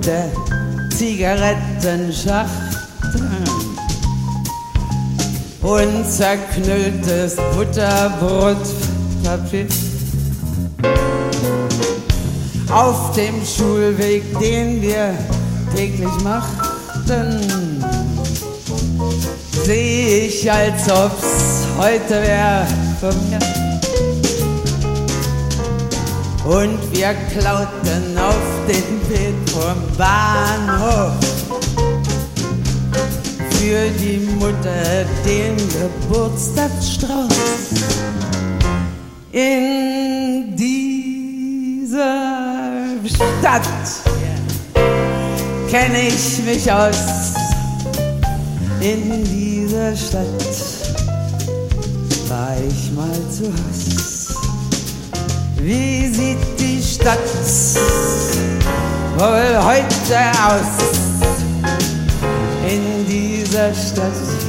der Zigarettenschachtel und zerknülltes Butterbrotpapier. Auf dem Schulweg, den wir täglich machten, seh ich, als ob's heute wär von mir. Und wir klauten auf den Weg vom Bahnhof für die Mutter den Geburtstagsstrauß. In dieser Stadt kenn ich mich aus. In dieser Stadt war ich mal zu Haus. Wie sieht die Stadt wohl heute aus? In dieser Stadt